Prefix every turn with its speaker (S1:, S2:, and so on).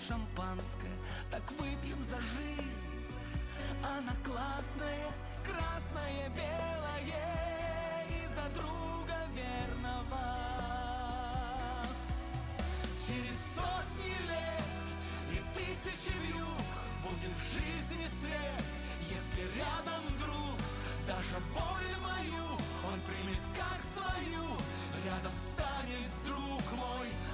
S1: шампанское, так выпьем за жизнь. Она классная, красное, белое, и за друга верного. Через сотни лет и тысячи вьюг будет в жизни свет, если рядом друг. Даже боль мою он примет как свою, рядом станет друг мой.